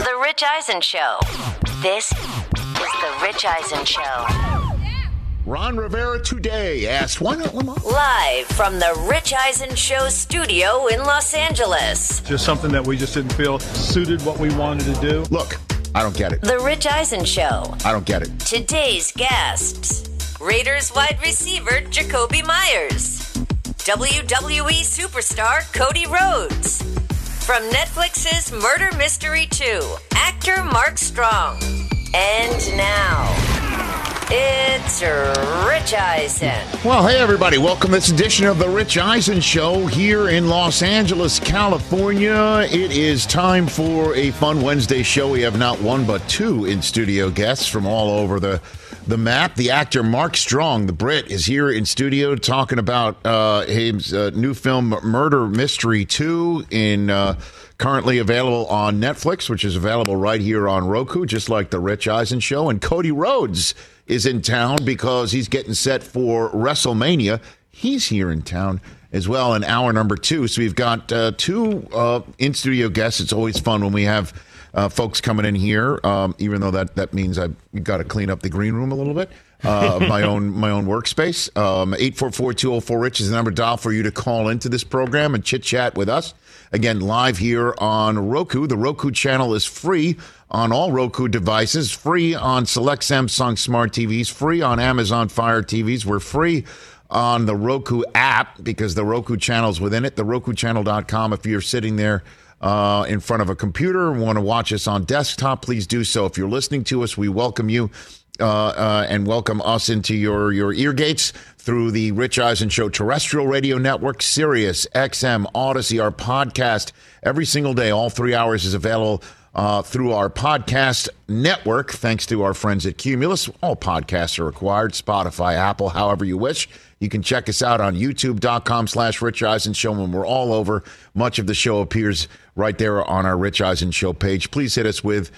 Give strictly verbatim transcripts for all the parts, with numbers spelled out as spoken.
The Rich Eisen Show. This is The Rich Eisen Show. Ron Rivera today asked, why not Lamar? Live from The Rich Eisen Show studio in Los Angeles. Just something that we just didn't feel suited what we wanted to do. Look, I don't get it. The Rich Eisen Show. I don't get it. Today's guests. Raiders wide receiver Jacoby Myers. W W E superstar Cody Rhodes. From Netflix's Murder Mystery two, actor Mark Strong. And now, it's Rich Eisen. Well, hey, everybody. Welcome to this edition of The Rich Eisen Show here in Los Angeles, California. It is time for a fun Wednesday show. We have not one but two in-studio guests from all over the, the map. The actor Mark Strong, the Brit, is here in studio talking about uh, his uh, new film, Murder Mystery two, in... Uh, currently available on Netflix, which is available right here on Roku, just like The Rich Eisen Show. And Cody Rhodes is in town because he's getting set for WrestleMania. He's here in town as well in hour number two. So we've got uh, two uh, in-studio guests. It's always fun when we have uh, folks coming in here, um, even though that, that means I've got to clean up the green room a little bit. uh, my own my own workspace. Um, eight four four, two oh four, RICH is the number to dial for you to call into this program and chit-chat with us. Again, live here on Roku. The Roku channel is free on all Roku devices, free on select Samsung Smart T Vs, free on Amazon Fire T Vs. We're free on the Roku app because the Roku channel's within it, the roku channel dot com. If you're sitting there uh, in front of a computer and want to watch us on desktop, please do so. If you're listening to us, we welcome you. Uh, uh, and welcome us into your, your ear gates through the Rich Eisen Show terrestrial radio network, Sirius, X M, Odyssey, our podcast. Every single day, all three hours is available uh, through our podcast network, thanks to our friends at Cumulus. All podcasts are required, Spotify, Apple, however you wish. You can check us out on youtube.com slash Rich Eisen Show, and we're all over. Much of the show appears right there on our Rich Eisen Show page. Please hit us with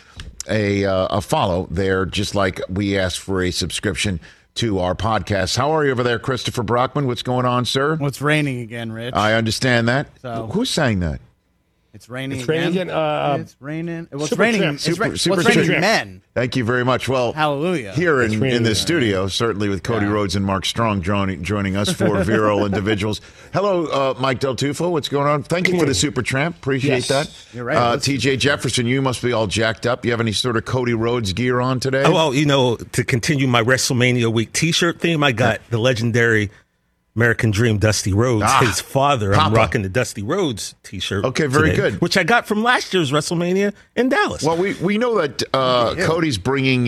a uh, a follow there, just like we asked for a subscription to our podcast. How are you over there, Christopher Brockman? What's going on, sir? Well, it's raining again, Rich. I understand that. So, who's saying that? It's raining it's again. Raining again. Uh, it's raining. Well, it's super raining. tramp. It's, Super- ra- super well, it's raining tramp. men. Thank you very much. Well, hallelujah. Here in, in the again. studio, certainly with Cody Yeah. Rhodes and Mark Strong joining, joining us, four virile individuals. Hello, uh, Mike Del Tufo. What's going on? Thank you for the super tramp. Appreciate Yes. that. You're right. Uh, Let's- T J Jefferson, you must be all jacked up. You have any sort of Cody Rhodes gear on today? Oh, well, you know, to continue my WrestleMania week T-shirt theme, I got the legendary American Dream Dusty Rhodes, Ah, his father. I'm Papa. rocking the Dusty Rhodes T-shirt. Okay, very today, good. Which I got from last year's WrestleMania in Dallas. Well, we, we know that uh, Cody's bringing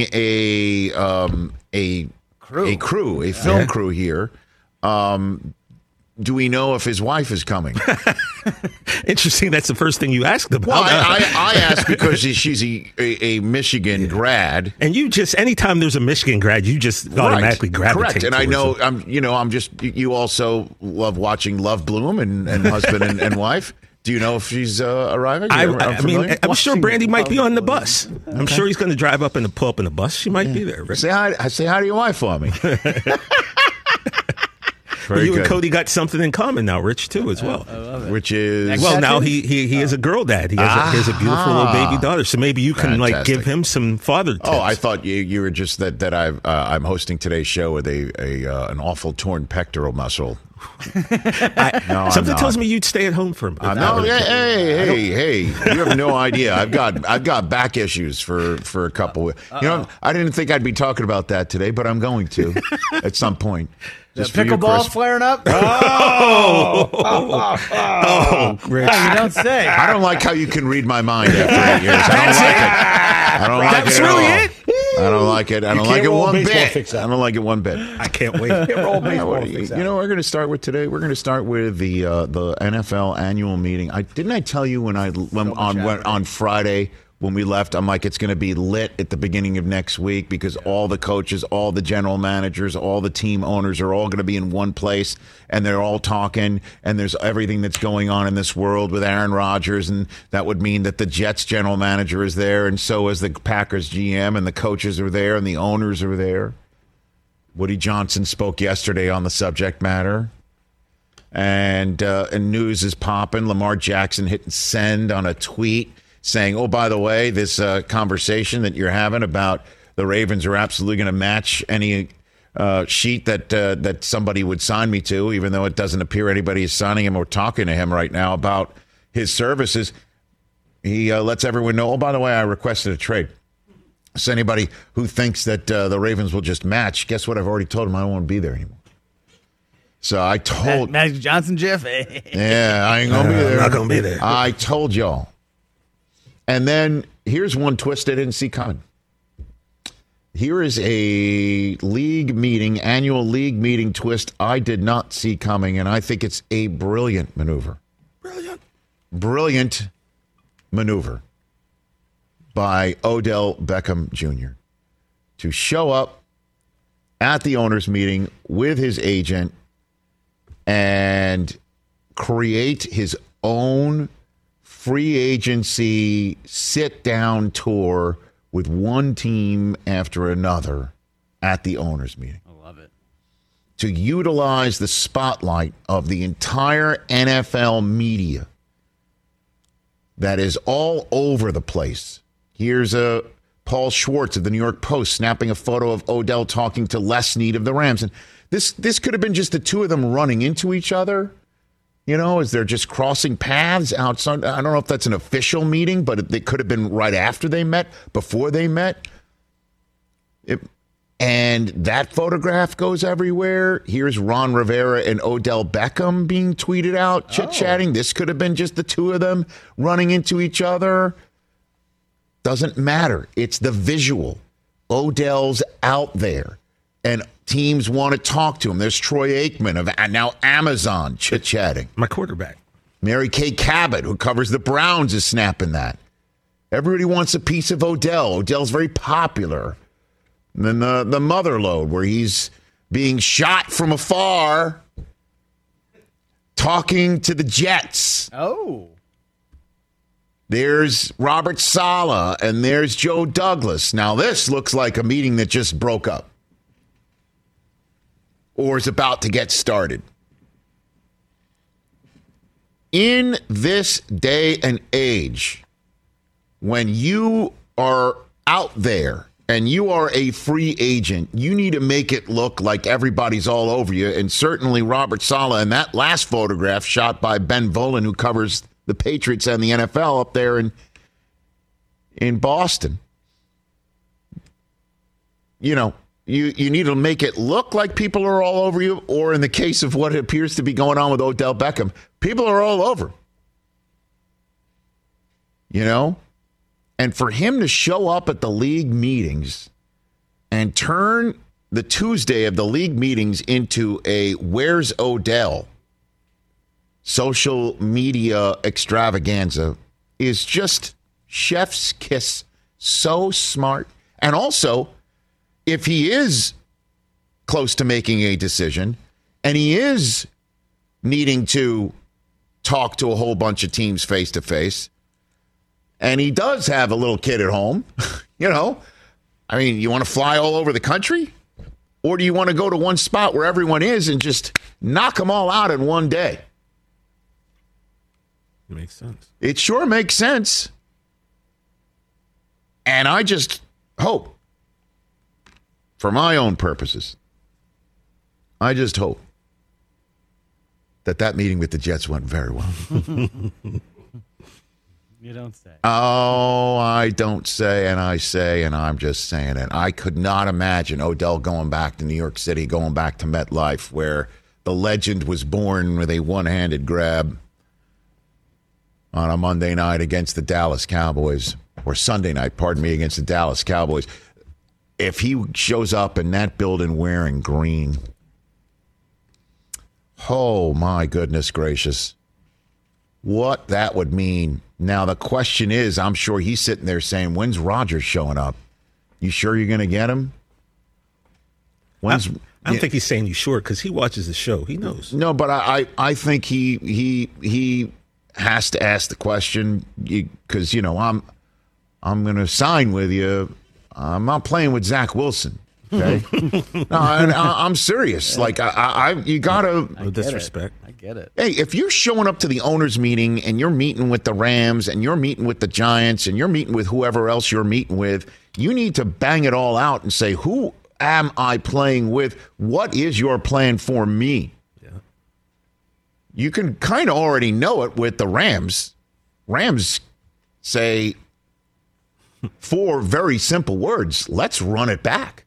a um, a Crew. a crew, a film Yeah. crew here. Um, do we know if his wife is coming? Interesting. That's the first thing you asked about. Well, I, I, I asked because she's a, a, a Michigan grad. and you just anytime there's a Michigan grad, you just automatically Right. gravitate. Correct. And I towards know it. I'm you know I'm just you also love watching Love Bloom and, and husband and, and wife. Do you know if she's uh, arriving? I, You're I, I mean, familiar? I'm sure Watching Brandy might be Love on the Bloom. bus. I'm sure he's going to drive up and pull up in the bus. She might be there. Right? say hi. Say hi to your wife for me. Very you good. and Cody got something in common now, Rich, too, as well. Which is Well, That's now it? he he he is a girl dad. He has, a, he has a beautiful little Ah. baby daughter. So maybe you can like Fantastic. give him some father tips. Oh, I thought you you were just that that I've uh, I'm hosting today's show with a a uh, an awful torn pectoral muscle. I- No, I'm something not. tells me you'd stay at home for a Uh, bit. no, hey, hey, hey, hey! You have no idea. I've got I've got back issues for for a couple. You know, I didn't think I'd be talking about that today, but I'm going to at some point. The Just for you, pickleball Chris. flaring up. Oh, Rich. You don't say. I don't like how you can read my mind after eight years. I don't like it. I don't like That's it at really all. it? I don't like it. I don't can't like it roll one baseball bit. fix that. I don't like it one bit. I can't wait. roll baseball You fix that. know, we're going to start with today. We're going to start with the uh, the N F L annual meeting. I didn't I tell you when I when, on when, on Friday when we left, I'm like, it's going to be lit at the beginning of next week because all the coaches, all the general managers, all the team owners are all going to be in one place and they're all talking and there's everything that's going on in this world with Aaron Rodgers, and that would mean that the Jets general manager is there and so is the Packers G M, and the coaches are there and the owners are there. Woody Johnson spoke yesterday on the subject matter. And, uh, and news is popping. Lamar Jackson hitting send on a tweet saying, oh, by the way, this uh, conversation that you're having about the Ravens are absolutely going to match any uh, sheet that uh, that somebody would sign me to, even though it doesn't appear anybody is signing him or talking to him right now about his services. He uh, lets everyone know, oh, by the way, I requested a trade. So anybody who thinks that uh, the Ravens will just match, guess what? I've already told him I don't want to be there anymore. So I told... Magic Johnson, Jeff? Yeah, I ain't going to be there. I'm not going to be there. I told y'all. And then here's one twist I didn't see coming. Here is a league meeting, annual league meeting twist I did not see coming, and I think it's a brilliant maneuver. Brilliant. Brilliant maneuver by Odell Beckham Junior to show up at the owners' meeting with his agent and create his own free agency sit-down tour with one team after another at the owners' meeting. I love it. To utilize the spotlight of the entire N F L media that is all over the place. Here's a Paul Schwartz of the New York Post snapping a photo of Odell talking to Les Snead of the Rams. And this this could have been just the two of them running into each other. You know, as they're just crossing paths outside. I don't know if that's an official meeting, but it, it could have been right after they met, before they met. It, and that photograph goes everywhere. Here's Ron Rivera and Odell Beckham being tweeted out, chit-chatting. Oh. This could have been just the two of them running into each other. Doesn't matter. It's the visual. Odell's out there, and teams want to talk to him. There's Troy Aikman of now Amazon chit-chatting. My quarterback. Mary Kay Cabot, who covers the Browns, is snapping that. Everybody wants a piece of Odell. Odell's very popular. And then the, the mother load, where he's being shot from afar, talking to the Jets. Oh. There's Robert Saleh, and there's Joe Douglas. Now, this looks like a meeting that just broke up or is about to get started. In this day and age, when you are out there and you are a free agent, you need to make it look like everybody's all over you. And certainly Robert Saleh in that last photograph shot by Ben Volen, who covers the Patriots and the N F L up there in, in Boston. You know, you, you need to make it look like people are all over you, or in the case of what appears to be going on with Odell Beckham, people are all over. You know? And for him to show up at the league meetings and turn the Tuesday of the league meetings into a "Where's Odell?" social media extravaganza is just chef's kiss. So smart. And also, if he is close to making a decision and he is needing to talk to a whole bunch of teams face to face, and he does have a little kid at home, you know, I mean, you want to fly all over the country? Or do you want to go to one spot where everyone is and just knock them all out in one day? It makes sense. It sure makes sense. And I just hope, for my own purposes, I just hope that that meeting with the Jets went very well. You don't say. Oh, I don't say, and I say, and I'm just saying it. I could not imagine Odell going back to New York City, going back to MetLife, where the legend was born with a one-handed grab on a Monday night against the Dallas Cowboys, or Sunday night, pardon me, against the Dallas Cowboys. If he shows up in that building wearing green, oh my goodness gracious, what that would mean. Now, the question is, I'm sure he's sitting there saying, when's Rodgers showing up? You sure you're going to get him? When's, I, I don't yeah. think he's saying you sure, because he watches the show. He knows. No, but I, I, I think he he he has to ask the question, because, you know, I'm I'm going to sign with you. I'm not playing with Zach Wilson. Okay, no, I, I, I'm serious. Like I, I, you gotta no disrespect. Get it. Hey, if you're showing up to the owners' meeting and you're meeting with the Rams and you're meeting with the Giants and you're meeting with whoever else you're meeting with, you need to bang it all out and say, who am I playing with? What is your plan for me? Yeah. You can kind of already know it with the Rams. Rams say four very simple words. Let's run it back.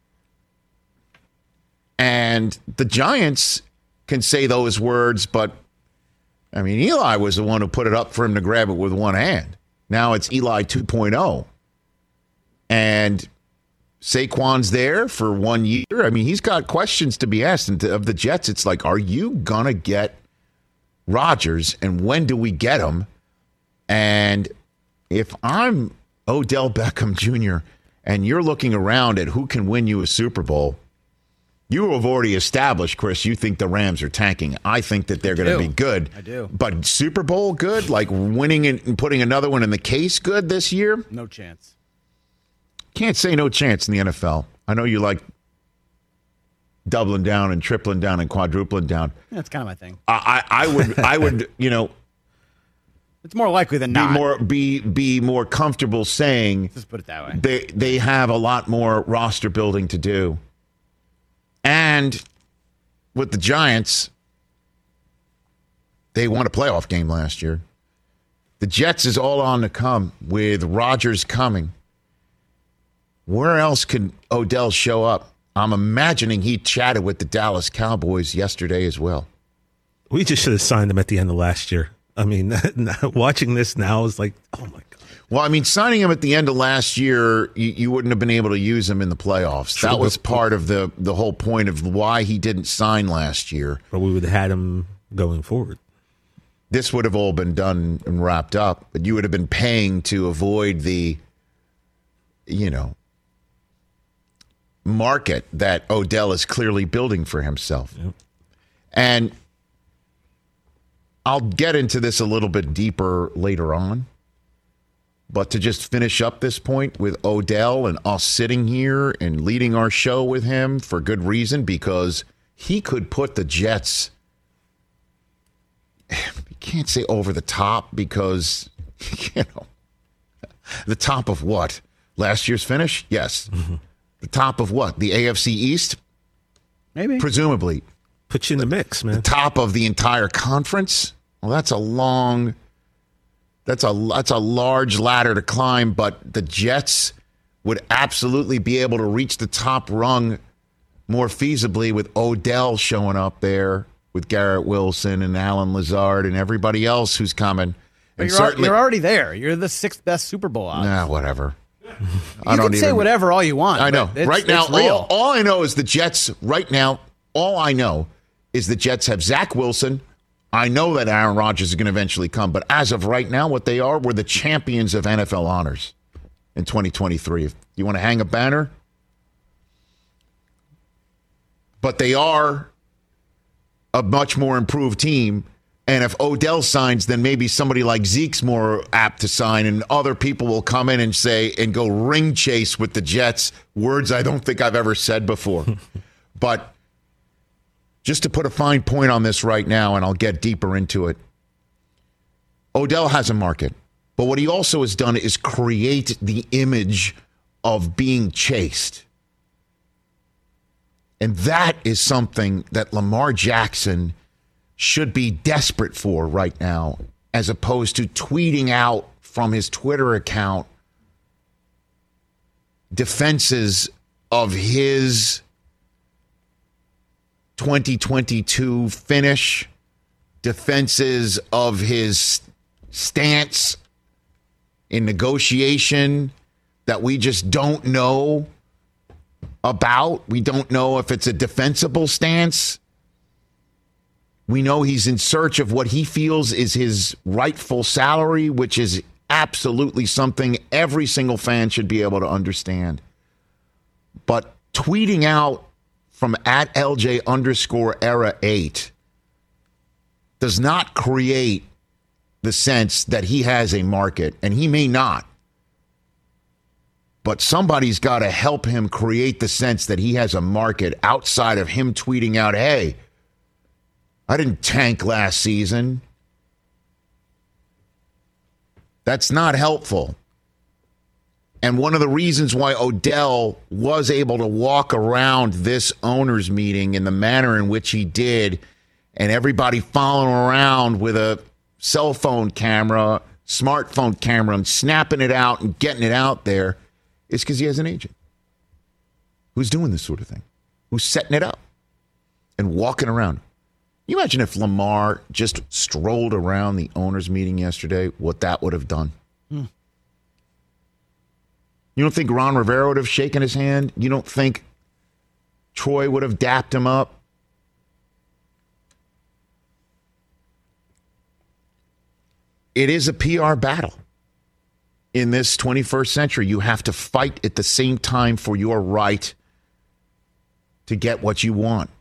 And the Giants can say those words, but, I mean, Eli was the one who put it up for him to grab it with one hand. Now it's Eli two point oh. And Saquon's there for one year. I mean, he's got questions to be asked. And of the Jets, it's like, are you going to get Rodgers? And when do we get him? And if I'm Odell Beckham Junior and you're looking around at who can win you a Super Bowl, you have already established, Chris, you think the Rams are tanking. I think that they're going to be good. I do. But Super Bowl good? Like winning and putting another one in the case good this year? No chance. Can't say no chance in the N F L. I know you like doubling down and tripling down and quadrupling down. That's kind of my thing. I, I, I would, I would, you know, It's more likely than be not. more be be more comfortable saying Just put it that way. they they have a lot more roster building to do. And with the Giants, they won a playoff game last year. The Jets is all on to come with Rodgers coming. Where else can Odell show up? I'm imagining he chatted with the Dallas Cowboys yesterday as well. We just should have signed him at the end of last year. I mean, watching this now is like, oh, my God. Well, I mean, signing him at the end of last year, you, you wouldn't have been able to use him in the playoffs. True. That was part of the, the whole point of why he didn't sign last year. But we would have had him going forward. This would have all been done and wrapped up, but you would have been paying to avoid the, you know, market that Odell is clearly building for himself. Yep. And I'll get into this a little bit deeper later on. But to just finish up this point with Odell and us sitting here and leading our show with him for good reason, because he could put the Jets, you can't say over the top because, you know, the top of what? Last year's finish? Yes. Mm-hmm. The top of what? The A F C East? Maybe. Presumably. Put you in the mix, man. The top of the entire conference? Well, that's a long... That's a that's a large ladder to climb, but the Jets would absolutely be able to reach the top rung more feasibly with Odell showing up there with Garrett Wilson and Alan Lazard and everybody else who's coming. But And you're, al- certainly, you're already there. You're the sixth best Super Bowl odds. nah, whatever. you I don't can say even- whatever all you want. I know. but It's, right now, it's real. all, all I know is the Jets. Right now, all I know is the Jets have Zach Wilson. I know that Aaron Rodgers is going to eventually come, but as of right now, what they are, we're the champions of N F L honors in twenty twenty-three. If you want to hang a banner, but they are a much more improved team. And if Odell signs, then maybe somebody like Zeke's more apt to sign, and other people will come in and say and go ring chase with the Jets. Words I don't think I've ever said before. But just to put a fine point on this right now, and I'll get deeper into it, Odell has a market. But what he also has done is create the image of being chased. And that is something that Lamar Jackson should be desperate for right now, as opposed to tweeting out from his Twitter account defenses of his twenty twenty-two finish, defenses of his stance in negotiation that we just don't know about. We don't know if it's a defensible stance. We know he's in search of what he feels is his rightful salary, which is absolutely something every single fan should be able to understand. But tweeting out from at L J underscore era eight does not create the sense that he has a market, and he may not. But somebody's got to help him create the sense that he has a market outside of him tweeting out, hey, I didn't tank last season. That's not helpful. And one of the reasons why Odell was able to walk around this owners meeting in the manner in which he did, and everybody following around with a cell phone camera, smartphone camera, and snapping it out and getting it out there, is because he has an agent who's doing this sort of thing, who's setting it up and walking around. Can you imagine if Lamar just strolled around the owners meeting yesterday, what that would have done? Hmm. You don't think Ron Rivera would have shaken his hand? You don't think Troy would have dapped him up? It is a P R battle. In this twenty-first century, you have to fight at the same time for your right to get what you want.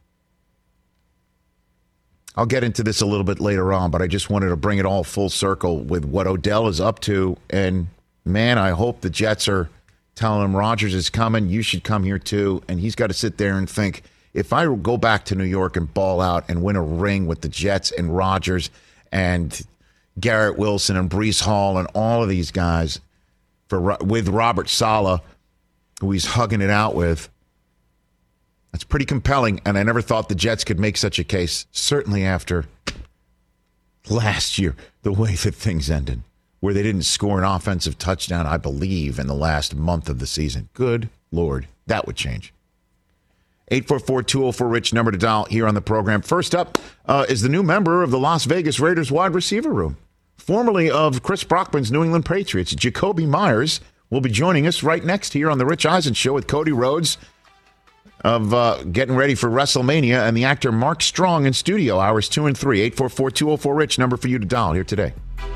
I'll get into this a little bit later on, but I just wanted to bring it all full circle with what Odell is up to. And, man, I hope the Jets are telling him Rodgers is coming. You should come here, too. And he's got to sit there and think, if I go back to New York and ball out and win a ring with the Jets and Rodgers and Garrett Wilson and Breece Hall and all of these guys for with Robert Saleh, who he's hugging it out with, that's pretty compelling, and I never thought the Jets could make such a case, certainly after last year, the way that things ended, where they didn't score an offensive touchdown, I believe, in the last month of the season. Good Lord, that would change. eight four four, two oh four, RICH, number to dial here on the program. First up uh, is the new member of the Las Vegas Raiders wide receiver room, formerly of Chris Brockman's New England Patriots. Jakobi Meyers will be joining us right next here on the Rich Eisen Show with Cody Rhodes of uh, getting ready for WrestleMania, and the actor Mark Strong in studio hours two and three. eight four four, two oh four, RICH, number for you to dial here today.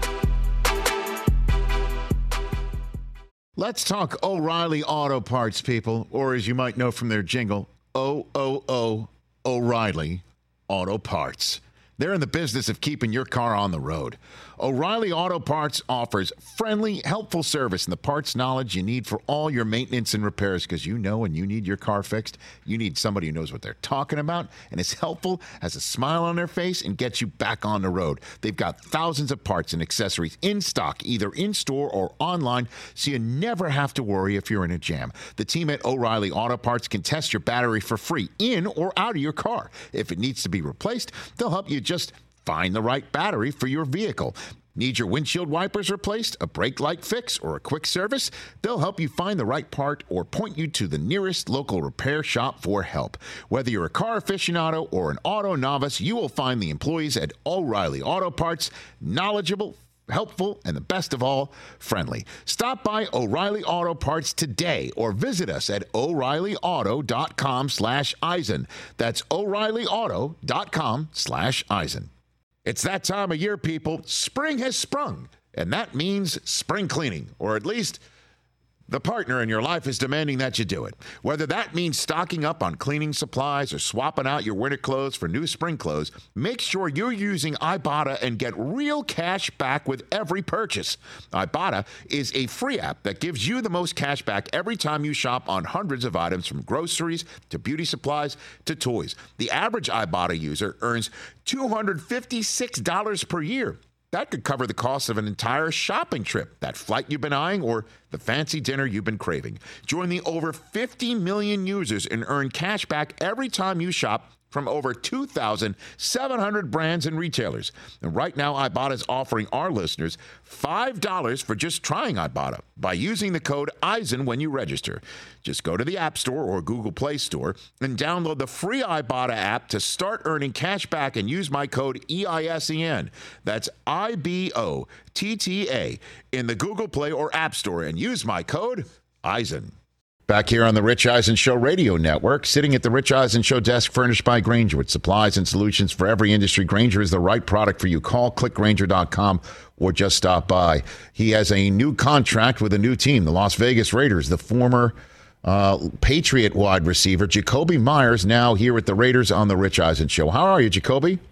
Let's talk O'Reilly Auto Parts, people, or as you might know from their jingle, O O O O'Reilly Auto Parts. They're in the business of keeping your car on the road. O'Reilly Auto Parts offers friendly, helpful service and the parts knowledge you need for all your maintenance and repairs, because you know when you need your car fixed, you need somebody who knows what they're talking about and is helpful, has a smile on their face, and gets you back on the road. They've got thousands of parts and accessories in stock, either in-store or online, so you never have to worry if you're in a jam. The team at O'Reilly Auto Parts can test your battery for free in or out of your car. If it needs to be replaced, they'll help you just find the right battery for your vehicle. Need your windshield wipers replaced, a brake light fix, or a quick service? They'll help you find the right part or point you to the nearest local repair shop for help. Whether you're a car aficionado or an auto novice, you will find the employees at O'Reilly Auto Parts knowledgeable, helpful, and the best of all, friendly. Stop by O'Reilly Auto Parts today or visit us at O'Reillyauto.com slash Eisen. That's O'Reillyauto.com slash Eisen. It's that time of year, people. Spring has sprung, and that means spring cleaning, or at least the partner in your life is demanding that you do it. Whether that means stocking up on cleaning supplies or swapping out your winter clothes for new spring clothes, make sure you're using Ibotta and get real cash back with every purchase. Ibotta is a free app that gives you the most cash back every time you shop on hundreds of items, from groceries to beauty supplies to toys. The average Ibotta user earns two hundred fifty-six dollars per year. That could cover the cost of an entire shopping trip, that flight you've been eyeing, or the fancy dinner you've been craving. Join the over fifty million users and earn cash back every time you shop from over two thousand seven hundred brands and retailers. And right now, Ibotta is offering our listeners five dollars for just trying Ibotta by using the code Eisen when you register. Just go to the App Store or Google Play Store and download the free Ibotta app to start earning cash back and use my code E I S E N. That's I B O T T A in the Google Play or App Store and use my code Eisen. Back here on the Rich Eisen Show Radio Network, sitting at the Rich Eisen Show desk furnished by Grainger with supplies and solutions for every industry. Grainger is the right product for you. Call click grainger dot com or just stop by. He has a new contract with a new team, the Las Vegas Raiders. The former uh, Patriot wide receiver, Jakobi Meyers, now here with the Raiders on the Rich Eisen Show. How are you, Jakobi?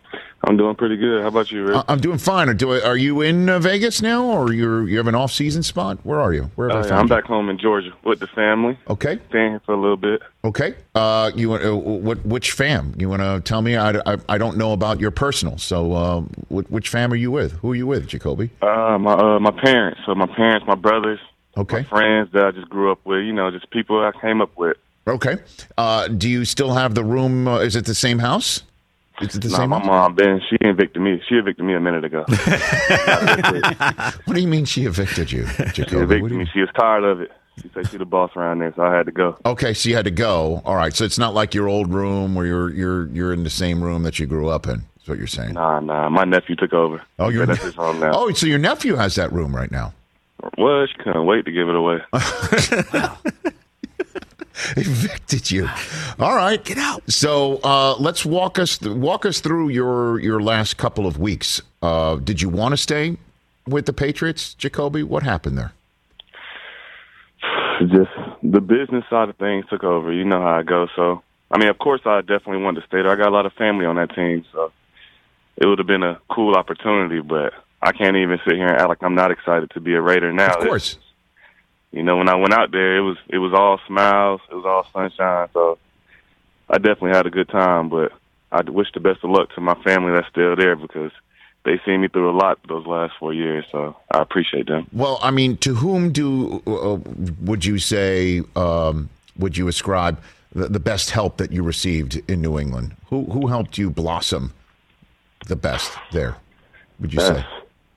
I'm doing pretty good. How about you, Rick? Uh, I'm doing fine. Do I, are you in uh, Vegas now, or you're you have an off-season spot? Where are you? Where have Uh, I yeah, found I'm you? back home in Georgia with the family. Okay. Staying here for a little bit. Okay. Uh, you want uh, what? Which fam? You want to tell me? I, I, I don't know about your personal. So, uh, wh- which fam are you with? Who are you with, Jacoby? Uh, my uh, my parents. So my parents, my brothers, Okay. my friends that I just grew up with. You know, just people I came up with. Okay. Uh, do you still have the room? Uh, is it the same house? Is it the No, same my house? mom, Ben, she evicted me. She evicted me a minute ago. What do you mean she evicted you, She Jacoby? What evicted do you- me. She was tired of it. She said she's the boss around there, so I had to go. Okay, so you had to go. All right, so it's not like your old room where you're you're you're in the same room that you grew up in. Is what you're saying? Nah, nah. My nephew took over. Oh, He your said that's his home now. oh, so your nephew has that room right now. Well, she couldn't wait to give it away. Evicted you. All right, get out. So uh, let's walk us th- walk us through your your last couple of weeks. Uh, did you want to stay with the Patriots, Jacoby? What happened there? Just the business side of things took over. You know how it goes. So, I mean, of course, I definitely wanted to stay there. I got a lot of family on that team, so it would have been a cool opportunity. But I can't even sit here and act like I'm not excited to be a Raider now. Of course. It's, you know, when I went out there, it was it was all smiles, it was all sunshine. So I definitely had a good time. But I wish the best of luck to my family that's still there because they seen me through a lot those last four years. So I appreciate them. Well, I mean, to whom do uh, would you say um, would you ascribe the, the best help that you received in New England? Who who helped you blossom the best there? Would you say? That's,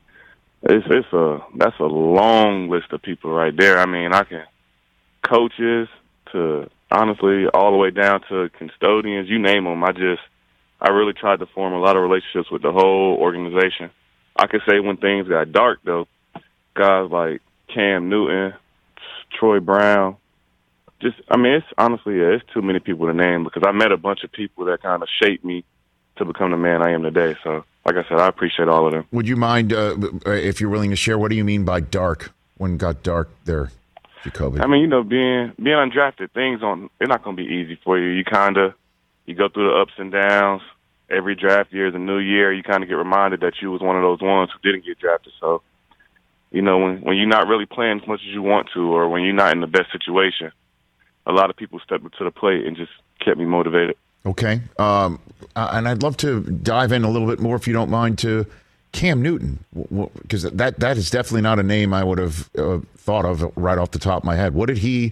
it's it's a that's a long list of people right there. I mean, I can coaches to honestly all the way down to custodians. You name them. I just I really tried to form a lot of relationships with the whole organization. I could say when things got dark though, guys like Cam Newton, Troy Brown. Just I mean, it's honestly yeah, it's too many people to name because I met a bunch of people that kind of shaped me to become the man I am today. So. Like I said, I appreciate all of them. Would you mind, uh, if you're willing to share, what do you mean by dark, when it got dark there, Jacoby? I mean, you know, being being undrafted, things on they're not going to be easy for you. You kind of, you go through the ups and downs. Every draft year is a new year. You kind of get reminded that you was one of those ones who didn't get drafted. So, you know, when, when you're not really playing as much as you want to or when you're not in the best situation, a lot of people stepped up to the plate and just kept me motivated. Okay. Um, uh, and I'd love to dive in a little bit more, if you don't mind, to Cam Newton, because that, that is definitely not a name I would have uh, thought of right off the top of my head. What did he,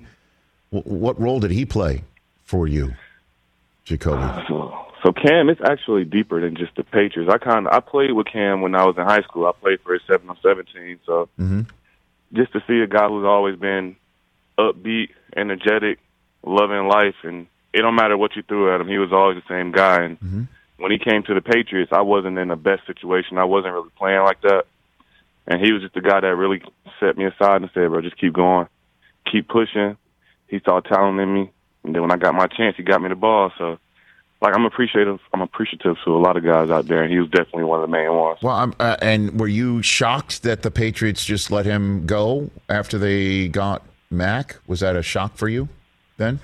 what role did he play for you, Jacoby? So, so Cam, it's actually deeper than just the Patriots. I kind of I played with Cam when I was in high school. I played for his seven on seventeen. So Mm-hmm. just to see a guy who's always been upbeat, energetic, loving life, and it don't matter what you threw at him, he was always the same guy. And Mm-hmm. when he came to the Patriots, I wasn't in the best situation. I wasn't really playing like that. And he was just the guy that really set me aside and said, bro, just keep going, keep pushing. He saw talent in me. And then when I got my chance, he got me the ball. So, like, I'm appreciative. I'm appreciative to a lot of guys out there, and he was definitely one of the main ones. Well, I'm, uh, and were you shocked that the Patriots just let him go after they got Mac? Was that a shock for you then?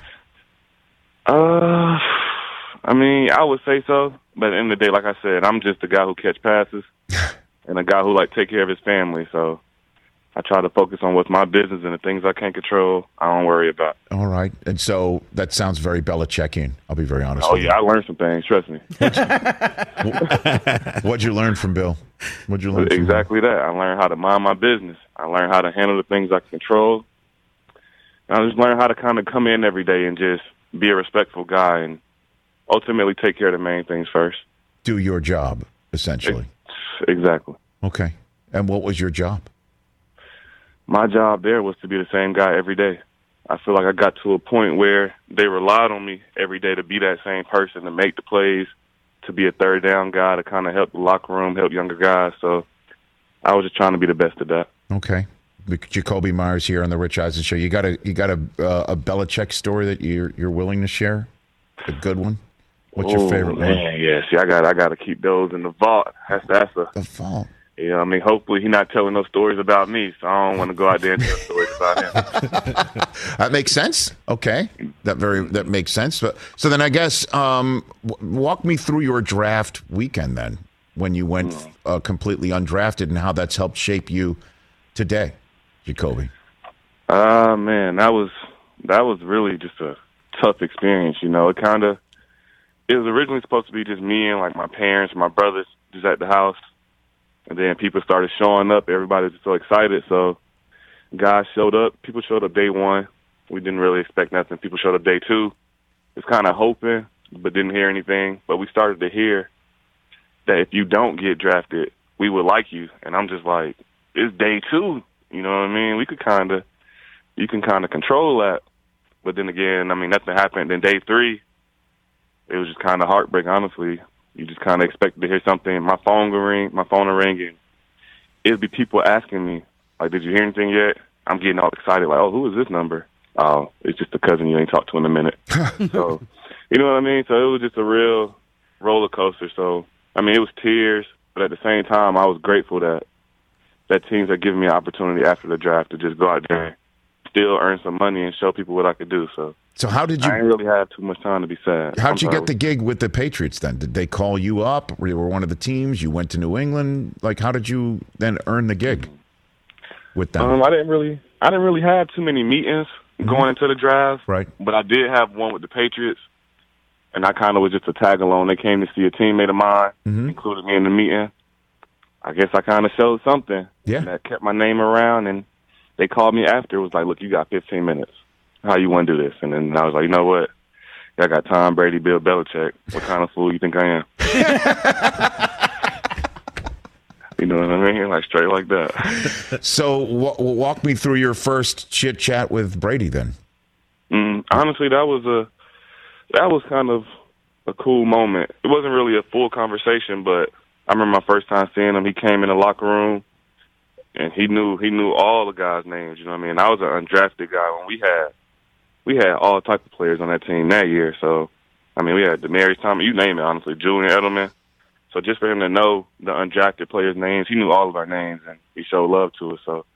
Uh, I mean, I would say so. But at the end of the day, like I said, I'm just a guy who catch passes and a guy who, like, take care of his family. So I try to focus on what's my business and the things I can't control, I don't worry about. All right. And so that sounds very Belichickian. I'll be very honest Oh, with yeah, I learned some things. Trust me. you. What'd you learn from Bill? What'd you learn from Exactly that. I learned how to mind my business. I learned how to handle the things I can control. And I just learned how to kind of come in every day and just be a respectful guy and ultimately take care of the main things first. Do your job, essentially. Exactly. Okay. And what was your job? My job there was to be the same guy every day. I feel like I got to a point where they relied on me every day to be that same person, to make the plays, to be a third down guy, to kind of help the locker room, help younger guys. So I was just trying to be the best at that. Okay. Jacoby Myers here on the Rich Eisen Show. You got a you got a uh, a Belichick story that you're you're willing to share? A good one? What's your oh, favorite man, one? Yeah, see, I got I got to keep those in the vault. That's that's a The fault. you know, I mean, hopefully he's not telling those stories about me, so I don't want to go out there and tell stories about him. That makes sense. Okay, that very that makes sense. But so then I guess um, w- walk me through your draft weekend. Then when you went uh, completely undrafted and how that's helped shape you today, Jacoby? Uh, man, that was that was really just a tough experience. You know, it kind of it was originally supposed to be just me and like my parents, my brothers, just at the house, and then people started showing up. Everybody was so excited, so guys showed up. People showed up day one. We didn't really expect nothing. People showed up day two. It's kind of hoping, but didn't hear anything. But we started to hear that if you don't get drafted, we would like you. And I'm just like, it's day two. You know what I mean? We could kind of, you can kind of control that. But then again, I mean, nothing happened. Then day three, it was just kind of heartbreak, honestly. You just kind of expected to hear something. My phone would ring, my phone would ring, and it'd be people asking me, like, did you hear anything yet? I'm getting all excited, like, oh, who is this number? Oh, it's just a cousin you ain't talked to in a minute. So, you know what I mean? So it was just a real roller coaster. So, I mean, it was tears, but at the same time, I was grateful that that teams are giving me an opportunity after the draft to just go out there and still earn some money and show people what I could do. So, so how did you? I didn't really have too much time to be sad. How did you get the gig with the Patriots then? Did they call you up? You were one of the teams. You went to New England. Like, how did you then earn the gig with them? Um, I didn't really, I didn't really have too many meetings mm-hmm. going into the draft. Right. But I did have one with the Patriots, and I kind of was just a tag along. They came to see a teammate of mine, mm-hmm. included me in the meeting. I guess I kind of showed something. Yeah. That kept my name around, and they called me after. It was like, look, you got fifteen minutes. How you want to do this? And then I was like, you know what? I got Tom Brady, Bill Belichick. What kind of fool you think I am? You know what I mean? Like, straight like that. So w- walk me through your first chit-chat with Brady then. Mm, honestly, that was a that was kind of a cool moment. It wasn't really a full conversation, but I remember my first time seeing him. He came in the locker room, and he knew he knew all the guys' names. You know what I mean? I was an undrafted guy when we had we had all type of players on that team that year. So, I mean, we had Demaryius Thomas, you name it, honestly, Julian Edelman. So just for him to know the undrafted players' names, he knew all of our names, and he showed love to us. So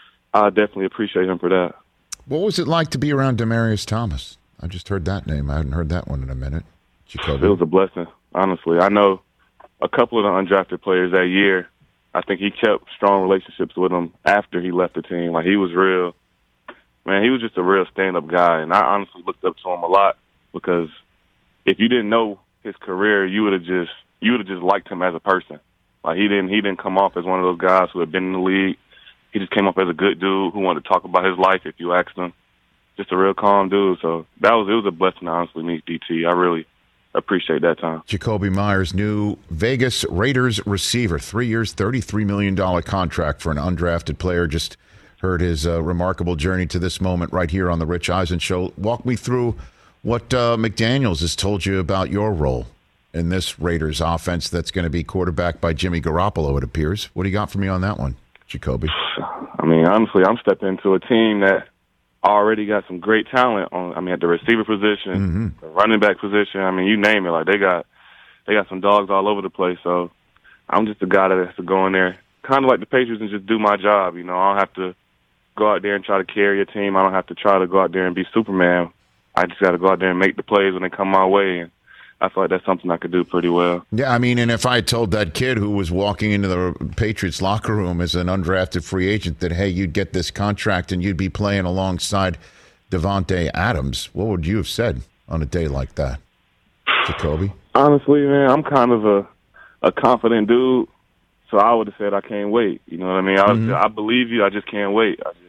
I definitely appreciate him for that. What was it like to be around Demaryius Thomas? I just heard that name. I hadn't heard that one in a minute. Jacoby. It was a blessing, honestly. I know a couple of the undrafted players that year. I think he kept strong relationships with them after he left the team. Like, he was real. Man, he was just a real stand-up guy, and I honestly looked up to him a lot because if you didn't know his career, you would have just you would have just liked him as a person. Like, he didn't he didn't come off as one of those guys who had been in the league. He just came off as a good dude who wanted to talk about his life if you asked him. Just a real calm dude. So that was it was a blessing to honestly meet D T. I really appreciate that time. Jacoby Myers, new Vegas Raiders receiver, three years, thirty-three million dollars contract for an undrafted player. Just heard his uh, remarkable journey to this moment right here on the Rich Eisen Show. Walk me through what uh, McDaniels has told you about your role in this Raiders offense that's going to be quarterbacked by Jimmy Garoppolo, it appears. What do you got for me on that one, Jacoby? I mean, honestly, I'm stepping into a team that already got some great talent on. I mean, at the receiver position, mm-hmm. the running back position. I mean, you name it. Like, they got they got some dogs all over the place. So I'm just a guy that has to go in there, kind of like the Patriots, and just do my job. You know, I don't have to go out there and try to carry a team. I don't have to try to go out there and be Superman. I just got to go out there and make the plays when they come my way. And I feel like that's something I could do pretty well. Yeah, I mean, and if I told that kid who was walking into the Patriots locker room as an undrafted free agent that, hey, you'd get this contract and you'd be playing alongside Davante Adams, what would you have said on a day like that, Jacoby? Honestly, man, I'm kind of a, a confident dude, so I would have said I can't wait. You know what I mean? I, mm-hmm. I believe you. I just can't wait. I just,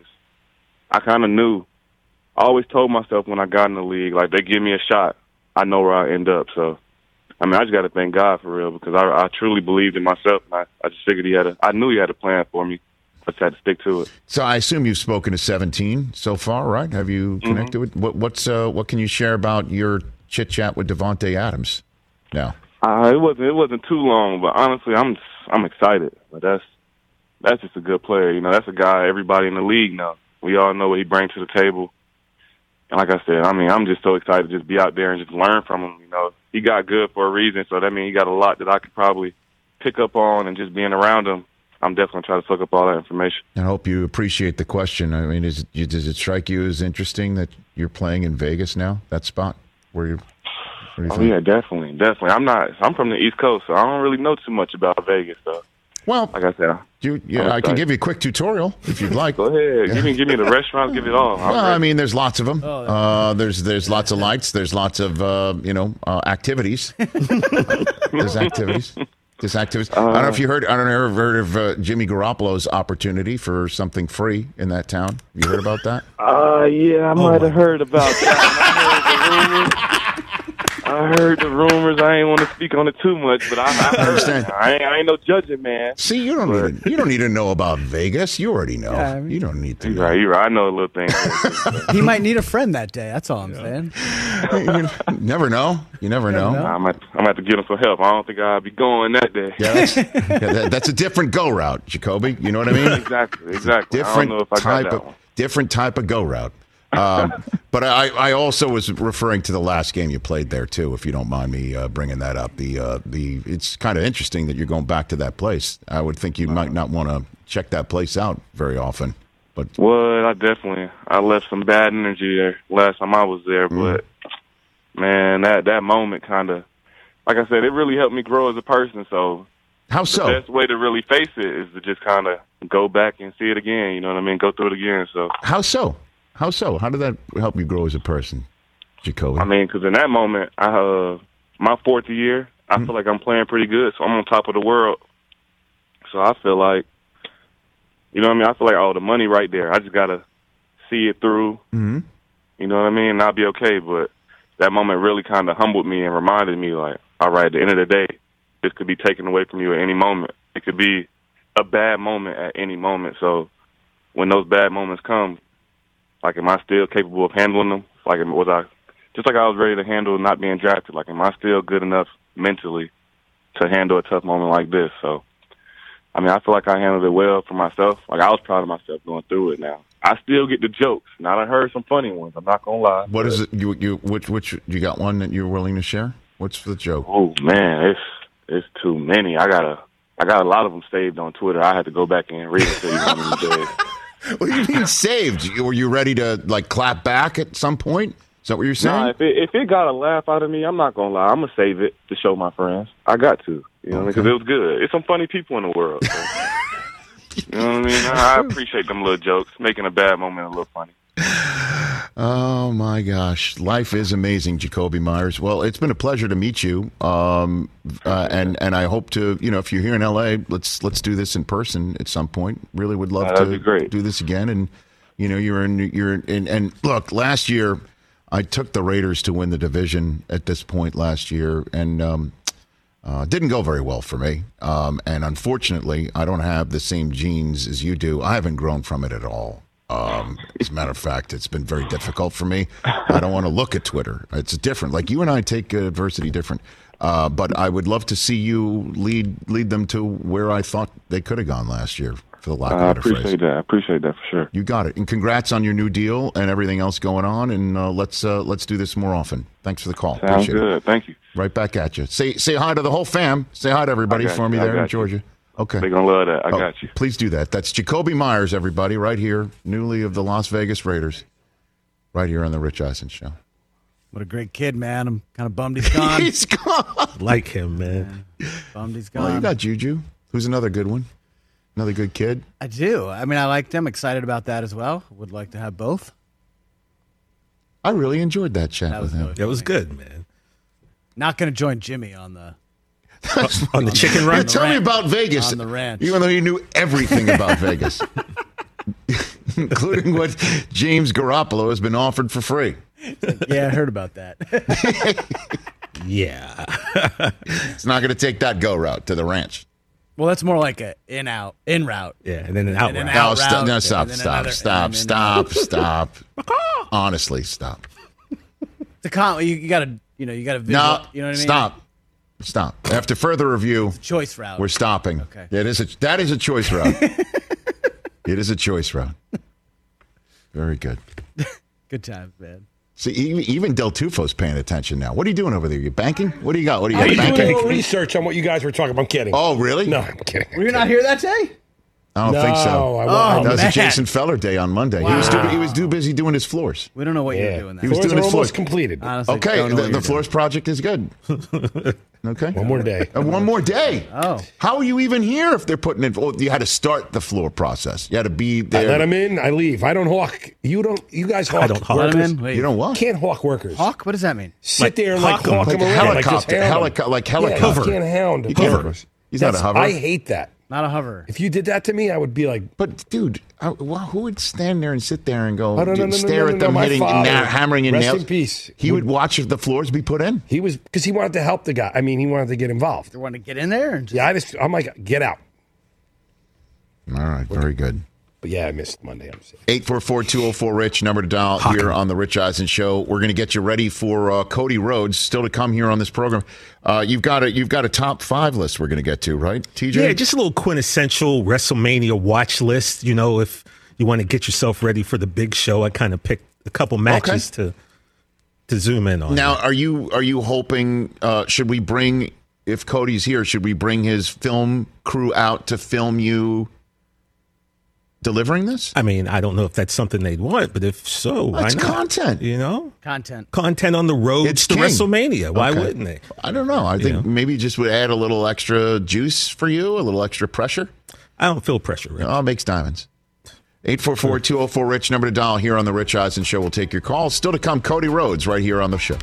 I kind of knew. I always told myself when I got in the league, like, they give me a shot, I know where I end up. So, I mean, I just got to thank God for real because I, I truly believed in myself. And I, I just figured he had a, I knew he had a plan for me. I just had to stick to it. So I assume you've spoken to seventeen so far, right? Have you connected mm-hmm. with what? What's uh, what can you share about your chit chat with Davante Adams? Now, uh, it wasn't it wasn't too long, but honestly, I'm I'm excited. But that's that's just a good player. You know, that's a guy everybody in the league knows. We all know what he brings to the table. And like I said, I mean, I'm just so excited to just be out there and just learn from him. You know, he got good for a reason, so that means he got a lot that I could probably pick up on, and just being around him, I'm definitely trying to soak up all that information. I hope you appreciate the question. I mean, is it, does it strike you as interesting that you're playing in Vegas now, that spot where you're What do you Oh think? yeah, definitely, definitely. I'm not. I'm from the East Coast, so I don't really know too much about Vegas. So, Well, like I said, you, yeah, I can give you a quick tutorial if you'd like. go ahead. Give me, give me the restaurants. Give it all. I'm Well, I ready. mean, there's lots of them. Oh, uh, there's there's lots of lights. There's lots of uh, you know uh, activities. there's activities. There's activities. I don't know if you heard. I don't know if you heard of uh, Jimmy Garoppolo's opportunity for something free in that town. You heard about that? Uh, yeah, I might have heard about that. I heard the rumors. I heard the rumors. I ain't want to speak on it too much, but I, I heard. understand. I ain't, I ain't no judging, man. See, you don't need to, you don't need to know about Vegas. You already know. Yeah, I mean- you don't need to. You're Know. right. You're right. I know a little thing. He might need a friend that day. That's all I'm saying. You never know. You never know. know. I'm at, I'm at to get him some help. I don't think I'll be going that day. Yeah, that's, yeah, that, that's a different go route, Jacoby. You know what I mean? Exactly. Exactly. I Different don't know if I type got that of one. different type of go route. Um, but I, I also was referring to the last game you played there too, if you don't mind me uh, bringing that up. The uh, the it's kind of interesting that you're going back to that place. I would think you might not want to check that place out very often. But Well, I definitely I left some bad energy there last time I was there, but man, that that moment kind of, like I said, it really helped me grow as a person. So how the so? best way to really face it is to just kind of go back and see it again. You know what I mean? Go through it again. So How so? How so? How did that help you grow as a person, Jacoby? I mean, because in that moment, I uh, my fourth year, I feel like I'm playing pretty good. So I'm on top of the world. So I feel like, you know what I mean? I feel like, oh, the money right there. I just got to see it through. mm-hmm. You know what I mean? And I'll be okay. But that moment really kind of humbled me and reminded me, like, all right, at the end of the day, this could be taken away from you at any moment. It could be a bad moment at any moment. So when those bad moments come, like, am I still capable of handling them? Like, was I, just like I was ready to handle not being drafted, like, am I still good enough mentally to handle a tough moment like this? So, I mean, I feel like I handled it well for myself. Like, I was proud of myself going through it now. I still get the jokes. Now, I heard some funny ones. I'm not going to lie. What is it? You you which which you got one that you're willing to share? What's the joke? Oh, man, it's it's too many. I got a, I got a lot of them saved on Twitter. I had to go back and read it to you one of these days. What do you mean saved? You- Were you ready to like clap back at some point? Is that what you're saying? Nah, if it if it got a laugh out of me, I'm not gonna lie. I'm gonna save it to show my friends. I got to, you know, because Okay. it was good. It's some funny people in the world. So. You know what I mean? I I appreciate them little jokes, making a bad moment a little funny. Oh my gosh, life is amazing, Jacoby Myers. Well, it's been a pleasure to meet you, um, uh, and and I hope to, you know, if you're here in L A, let's let's do this in person at some point. Really would love Uh, that'd to be great. do this again. And you know, you're in you're in, and look, last year I took the Raiders to win the division at this point last year, and um, uh, didn't go very well for me. Um, and unfortunately, I don't have the same genes as you do. I haven't grown from it at all. Um, as a matter of fact, it's been very difficult for me. I don't want to look at Twitter. It's different. Like you and I take uh, adversity different. Uh, but I would love to see you lead lead them to where I thought they could have gone last year, for the lack of a I better phrase. appreciate that. I appreciate that for sure. You got it. And congrats on your new deal and everything else going on. And uh, let's uh, let's do this more often. Thanks for the call. Sounds Appreciate good. it. Thank you. Right back at you. Say say hi to the whole fam. Say hi to everybody I got for you. me I there in got you. Georgia. Okay. They're gonna love that. I Oh, got you. Please do that. That's Jacoby Myers, everybody, right here, newly of the Las Vegas Raiders, right here on the Rich Eisen Show. What a great kid, man. I'm kind of bummed he's gone. He's gone. Like him, man. bummed he's gone. Well, you got Juju, who's another good one, another good kid. I do. I mean, I like them. Excited about that as well. Would like to have both. I really enjoyed that chat That with was him. really That was good, man. Not going to join Jimmy on the. On the chicken Yeah, run. tell me ranch. about Vegas. On the ranch. Even though you knew everything about Vegas, including what James Garoppolo has been offered for free. Yeah, I heard about that. Yeah. It's not going to take that go route to the ranch. Well, that's more like a in out in route. Yeah, and then an out And an route. out. No, st- route, no, and stop, then stop, another- stop, and then stop, stop. Honestly, stop. The con- you, you got to you know you got to No, you know what I mean. stop, stop. After further review, Choice route. we're stopping. Okay. It is a that is a choice route. It is a choice route. Very good. Good times, man. See, even, even Del Tufo's paying attention now. What are you doing over there? You banking? What do you got? What do you Are got? you doing a Banking? little research on what you guys were talking about? I'm kidding. Oh, really? No, I'm kidding. Were you not here that day? I don't no, think so. I Oh, won't. That was a man. Jason Feller day on Monday. He was too, he was too busy doing his floors. We don't know what Yeah. you're doing there. He was Floors doing are his almost floors. completed. Honestly, Okay, don't know the, what the you're floors project is good. Okay. One more day. Uh, one more day. Oh. How are you even here if they're putting in? Oh, you had to start the floor process. You had to be I there. let him in. I leave. I don't hawk. You don't. You guys hawk. I don't hawk. Let him workers. in. Wait. You know what? Can't hawk workers. Hawk? What does that mean? Sit Like there and like hawk 'em. hawk Like them a around. Like, just helicopter. hound 'em. Helico- like Yeah, helicopter. you can't hound. You can't- workers. He's not a That's- hover. I hate that. Not a hover. If you did that to me, I would be like, But dude, I, well, who would stand there and sit there and go Oh, no, no, no, no, stare no, at no, them my hitting, father, na- hammering in rest nails? in peace. He would watch if the floors be put in. he was because he wanted to help the guy. I mean, he wanted to get involved. They want to get in there and just Yeah, I just, I'm like, get out. All right, very good. But yeah, I missed Monday. I'm sick. eight four four, two oh four, RICH, number to dial here on the Rich Eisen Show. We're going to get you ready for uh, Cody Rhodes, still to come here on this program. Uh, you've got a you've got a top five list we're going to get to, right, T J? Yeah, just a little quintessential WrestleMania watch list. You know, if you want to get yourself ready for the big show, I kind of picked a couple matches to to zoom in on. Now, are you are you hoping? Uh, should we bring if Cody's here? Should we bring his film crew out to film you delivering this? I mean, I don't know if that's something they'd want, but if so, That's why not? content. You know, content. content on the road It's to king. WrestleMania. Why Okay. wouldn't they? I don't know. I think Yeah. maybe just would add a little extra juice for you, a little extra pressure. I don't feel pressure. Rick. Oh, makes diamonds. eight four four, two oh four, RICH, number to dial here on the Rich Eisen Show. We'll take your calls. Still to come, Cody Rhodes right here on the show.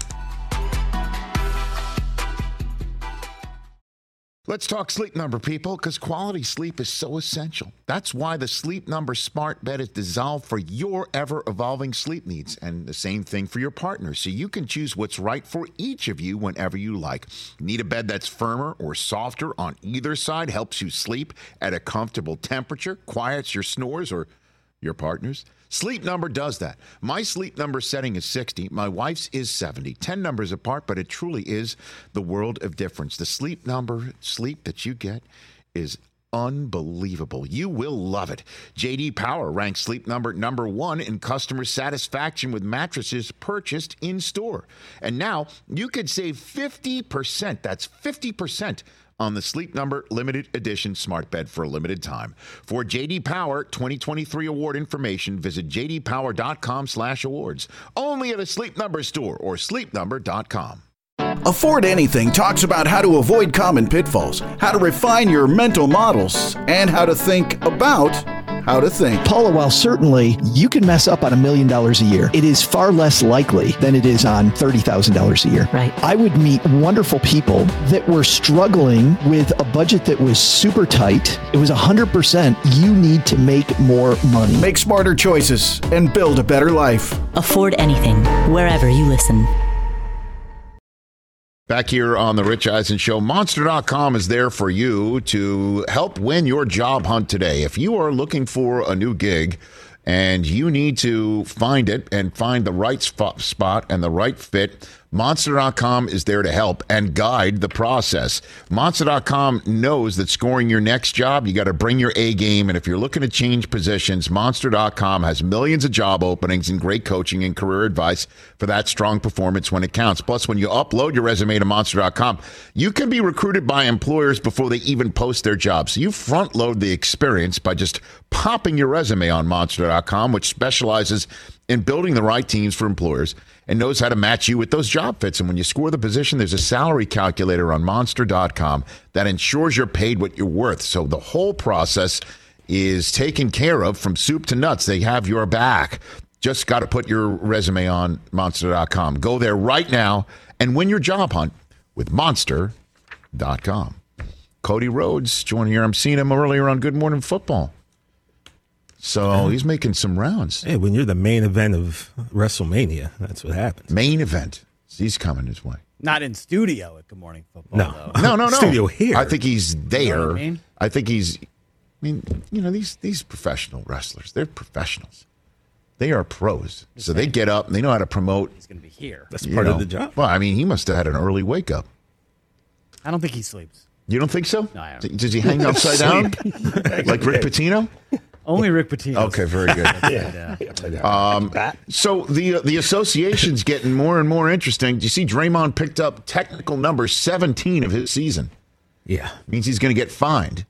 Let's talk Sleep Number, people, because quality sleep is so essential. That's why the Sleep Number smart bed is designed for your ever-evolving sleep needs, and the same thing for your partner, so you can choose what's right for each of you whenever you like. Need a bed that's firmer or softer on either side, helps you sleep at a comfortable temperature, quiets your snores or your partner's? Sleep Number does that. My Sleep Number setting is sixty. My wife's is seventy. ten numbers apart, but it truly is the world of difference. The Sleep Number sleep that you get is unbelievable. You will love it. J D Power ranks Sleep Number number one in customer satisfaction with mattresses purchased in store. And now you could save fifty percent. That's fifty percent on the Sleep Number limited edition smart bed for a limited time. For J D Power twenty twenty-three award information, visit j d power dot com slash awards. Only at a Sleep Number store or sleep number dot com. Afford Anything talks about how to avoid common pitfalls, how to refine your mental models, and how to think about how to think. Paula, while certainly you can mess up on a million dollars a year, it is far less likely than it is on thirty thousand dollars a year. Right. I would meet wonderful people that were struggling with a budget that was super tight. It was one hundred percent you need to make more money. Make smarter choices and build a better life. Afford Anything, wherever you listen. Back here on the Rich Eisen Show, Monster dot com is there for you to help win your job hunt today. If you are looking for a new gig and you need to find it and find the right spot, spot and the right fit, Monster dot com is there to help and guide the process. Monster dot com knows that scoring your next job, you got to bring your A game. And if you're looking to change positions, Monster dot com has millions of job openings and great coaching and career advice for that strong performance when it counts. Plus, when you upload your resume to Monster dot com, you can be recruited by employers before they even post their jobs. So you front load the experience by just popping your resume on Monster dot com, which specializes in building the right teams for employers and knows how to match you with those job fits. And when you score the position, there's a salary calculator on Monster dot com that ensures you're paid what you're worth. So the whole process is taken care of from soup to nuts. They have your back. Just got to put your resume on Monster dot com. Go there right now and win your job hunt with Monster dot com. Cody Rhodes joining here. I'm seeing him earlier on Good Morning Football. So he's making some rounds. Hey, when you're the main event of WrestleMania, that's what happens. Main event. He's coming his way. Not in studio at Good Morning Football. No. though. No, no, no. Studio here. I think he's there. You know what I mean? I think he's. I mean, you know, these these professional wrestlers. They're professionals. They are pros. So they get up and they know how to promote. He's going to be here. That's you part know. of the job. Well, I mean, he must have had an early wake up. I don't think he sleeps. You don't think so? No, I don't. Does he hang upside down like Rick Pitino? Only Rick Pitino. Okay, very good. yeah. Um, so the the association's getting more and more interesting. Do you see Draymond picked up technical number seventeen of his season? Yeah. Means he's going to get fined.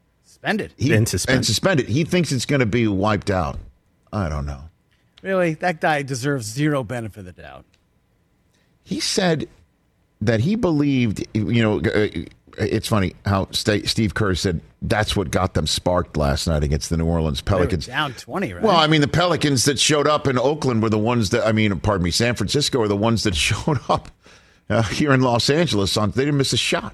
suspended. He, and suspended. And suspended. He thinks it's going to be wiped out. I don't know. Really? That guy deserves zero benefit of the doubt. He said that he believed, you know, it's funny how Steve Kerr said that's what got them sparked last night against the New Orleans Pelicans. They were down twenty, right? Well, I mean, the Pelicans that showed up in Oakland were the ones that, I mean, pardon me, San Francisco are the ones that showed up uh, here in Los Angeles. On, they didn't miss a shot.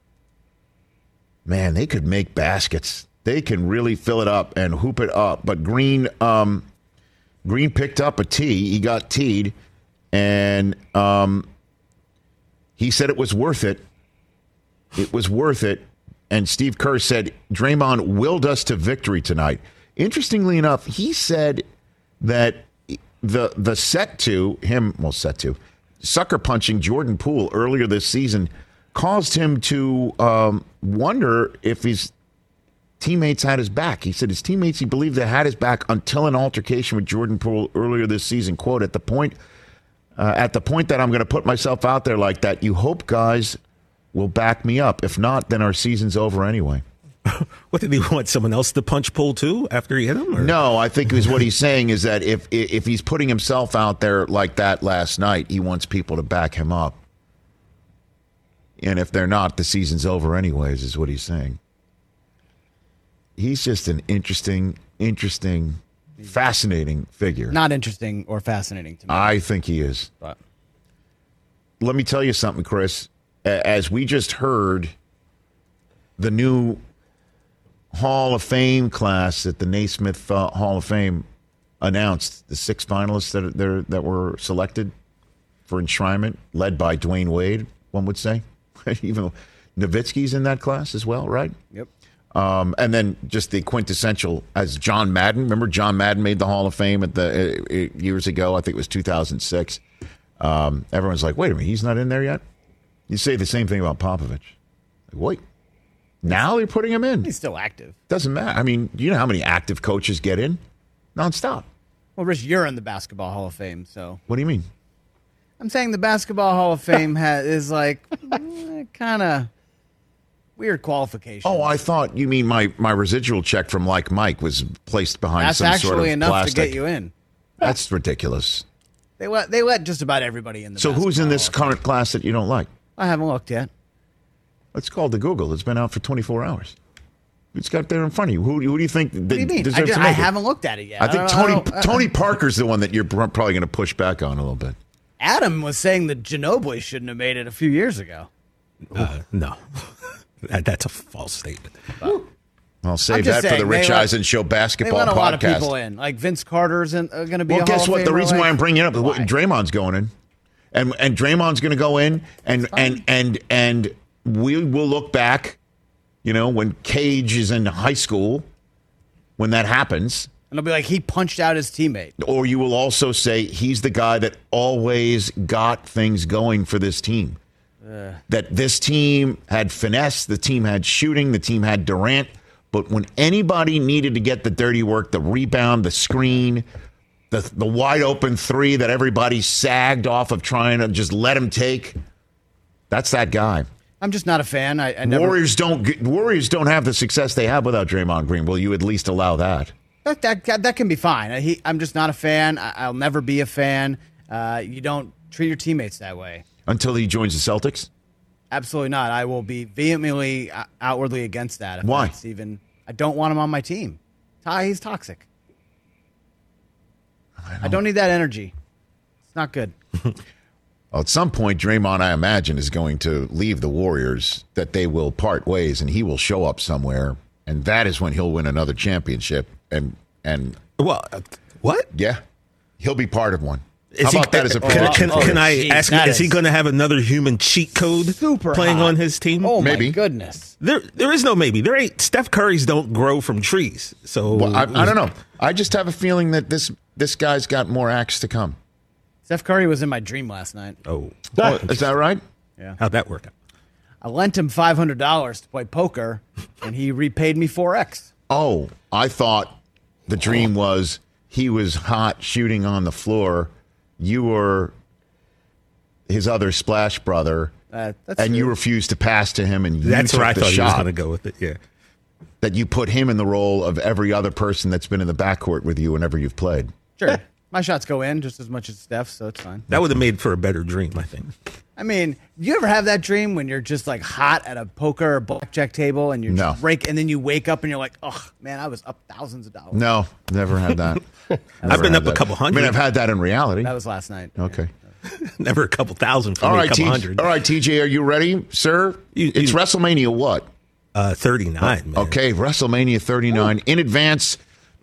Man, they could make baskets. They can really fill it up and hoop it up. But Green, um, Green picked up a tee. He got teed, and um, he said it was worth it. It was worth it. And Steve Kerr said, Draymond willed us to victory tonight. Interestingly enough, he said that the the set to him, well, set to, sucker punching Jordan Poole earlier this season caused him to um, wonder if his teammates had his back. He said his teammates, he believed they had his back until an altercation with Jordan Poole earlier this season. Quote, at the point, uh, at the point that I'm going to put myself out there like that, you hope guys will back me up. If not, then our season's over anyway. What, did he want someone else to punch Poole too after he hit him? Or? No, I think is what he's saying is that if if he's putting himself out there like that last night, he wants people to back him up. And if they're not, the season's over anyways, is what he's saying. He's just an interesting, interesting, fascinating figure. Not interesting or fascinating to me. I think he is. But let me tell you something, Chris. As we just heard, the new Hall of Fame class at the Naismith uh, Hall of Fame announced the six finalists that are, that were selected for enshrinement, led by Dwayne Wade, one would say. Even Nowitzki's in that class as well, right? Yep. Um, and then just the quintessential as John Madden. Remember John Madden made the Hall of Fame at the uh, years ago. I think it was two thousand six. Um, everyone's like, wait a minute, he's not in there yet? You say the same thing about Popovich. Like, wait, now they're putting him in. He's still active. Doesn't matter. I mean, you know how many active coaches get in? Nonstop. Well, Rich, you're in the Basketball Hall of Fame, so. What do you mean? I'm saying the Basketball Hall of Fame has, is like eh, kind of weird qualification. Oh, I thought you mean my, my residual check from Like Mike was placed behind That's some sort of actually enough plastic. to get you in. That's ridiculous. They let they let just about everybody in the. So who's in this Hall current class that you don't like? I haven't looked yet. It's called the Google. It's been out for twenty-four hours. It's got there in front of you. Who, who do you think What do you mean? I, deserves just, to I make it? haven't looked at it yet. I think I Tony don't- I don't- Tony Parker's the one that you're pr- probably going to push back on a little bit. Adam was saying that Ginobili shouldn't have made it a few years ago. Uh, no, that, that's a false statement. I'll save just that for saying, the Rich they let- Eisen Show They basketball let a podcast. lot of people in. Like Vince Carter's in, uh, going to be Well, a guess Hall what? of The Famer, reason like- why I'm bringing it up is Why? Draymond's going in, and and Draymond's going to go in, and and and and we will look back, you know, when Cage is in high school, when that happens, And it'll be like he punched out his teammate. or you will also say he's the guy that always got things going for this team. Uh, That this team had finesse, the team had shooting, the team had Durant. But when anybody needed to get the dirty work, the rebound, the screen, the the wide open three that everybody sagged off of trying to just let him take, that's that guy. I'm just not a fan. I, I never. Warriors don't get- Warriors don't have the success they have without Draymond Green. Will you at least allow that? That, that, that can be fine. He, I'm just not a fan. I, I'll never be a fan. Uh, you don't treat your teammates that way. Until he joins the Celtics? Absolutely not. I will be vehemently, uh, outwardly against that. If Why? that's Even I don't want him on my team. Ty, he's toxic. I don't, I don't need that energy. It's not good. Well, at some point, Draymond, I imagine, is going to leave the Warriors, that they will part ways, and he will show up somewhere, and that is when he'll win another championship. And and well, uh, what? Yeah, he'll be part of one. Is How he, about that as a can, prediction? can, can I geez, ask? that Is he is going to have another human cheat code super playing hot. on his team? Oh Maybe. my goodness! There, there is no maybe. There ain't. Steph Curry's don't grow from trees. So Well, I, I don't know. I just have a feeling that this this guy's got more acts to come. Steph Curry was in my dream last night. Oh, Oh, is that right? Yeah. how'd that work out? I lent him five hundred dollars to play poker, and he repaid me four x. Oh, I thought the dream was he was hot shooting on the floor. You were his other splash brother, Uh, that's and you true. refused to pass to him, and you That's took where I the thought shot. he was going to go with it. Yeah. that you put him in the role of every other person that's been in the backcourt with you whenever you've played. Sure. My shots go in just as much as Steph's, so it's fine. That would have made for a better dream, I think. I mean, do you ever have that dream when you're just like hot at a poker or blackjack table and you No. just break, and then you wake up and you're like, oh man, I was up thousands of dollars. No, never had that. I've Never been had up a that. couple hundred. I mean, I've had that in reality. That was last night. Okay. Never a couple thousand for All me, right, a couple T- hundred. all right, T J, are you ready, sir? You- it's you- WrestleMania what? Uh, thirty-nine, man. Okay, WrestleMania thirty-nine. In advance,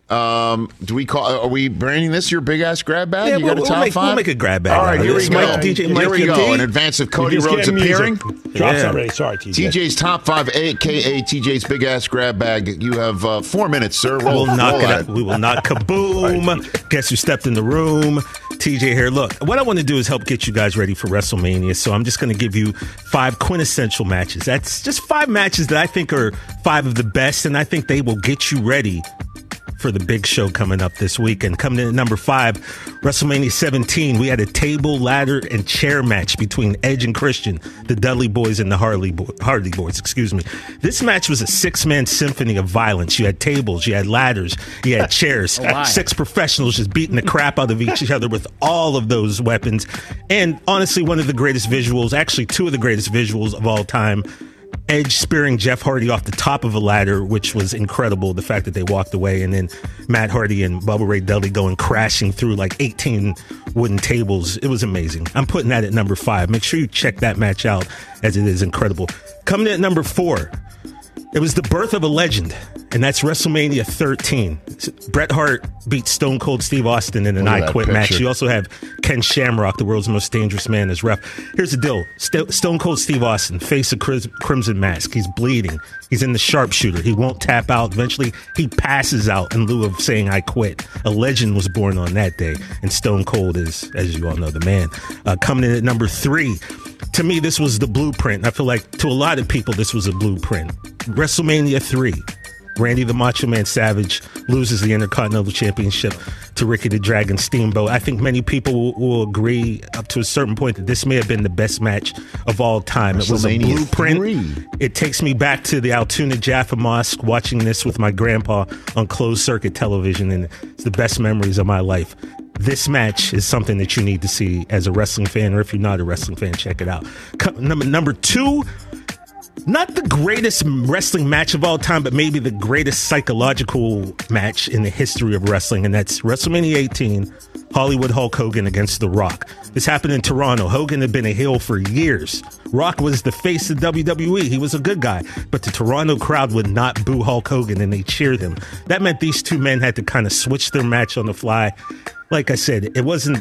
um, do we call? Are we branding this your big ass grab bag? Yeah, you we'll, got a we'll top make, five? we'll make a grab bag. All right, out of here we this. go. Mike, D J Mike, here we your go. D. In advance of Cody Just Rhodes get music. appearing, Drops Yeah. already. Sorry, T J. T J's top five, a k a. T J's big ass grab bag. You have uh, four minutes, sir. Roll, We'll knock roll it at out. We will not kaboom. Guess who stepped in the room? T J here. Look, what I want to do is help get you guys ready for WrestleMania. So I'm just going to give you five quintessential matches. That's just five matches that I think are five of the best, and I think they will get you ready for the big show coming up this weekend. Coming in at number five, WrestleMania seventeen, we had a table, ladder, and chair match between Edge and Christian, the Dudley Boys and the Harley Bo- Hardy Boys, excuse me. This match was a six-man symphony of violence. You had tables, you had ladders, you had chairs, Oh, my. six professionals just beating the crap out of each other with all of those weapons. And honestly, one of the greatest visuals, actually two of the greatest visuals of all time, Edge spearing Jeff Hardy off the top of a ladder, which was incredible, the fact that they walked away, and then Matt Hardy and Bubba Ray Dudley going crashing through like eighteen wooden tables. It was amazing. I'm putting that at number five. Make sure you check that match out, as it is incredible. Coming in at number four, it was the birth of a legend, and that's WrestleMania thirteen. Bret Hart beat Stone Cold Steve Austin in an Look at I that Quit match. picture. You also have Ken Shamrock, the world's most dangerous man, as ref. Here's the deal. St- Stone Cold Steve Austin, face of Cris- Crimson Mask. He's bleeding. He's in the sharpshooter. He won't tap out. Eventually, he passes out in lieu of saying, I quit. A legend was born on that day, and Stone Cold is, as you all know, the man. Uh, coming in at number three, to me, this was the blueprint. I feel like to a lot of people, this was a blueprint. WrestleMania three. Randy the Macho Man Savage loses the Intercontinental Championship to Ricky the Dragon Steamboat. I think many people will, will agree up to a certain point that this may have been the best match of all time. It was a WrestleMania blueprint. three. It takes me back to the Altoona Jaffa Mosque, watching this with my grandpa on closed circuit television, and it's the best memories of my life. This match is something that you need to see as a wrestling fan, or if you're not a wrestling fan, check it out. Co- number, number two, not the greatest wrestling match of all time, but maybe the greatest psychological match in the history of wrestling, and that's WrestleMania eighteen, Hollywood Hulk Hogan against The Rock. This happened in Toronto. Hogan had been a heel for years. Rock was the face of W W E. He was a good guy, but the Toronto crowd would not boo Hulk Hogan, and they cheered him. That meant these two men had to kind of switch their match on the fly. Like I said, it wasn't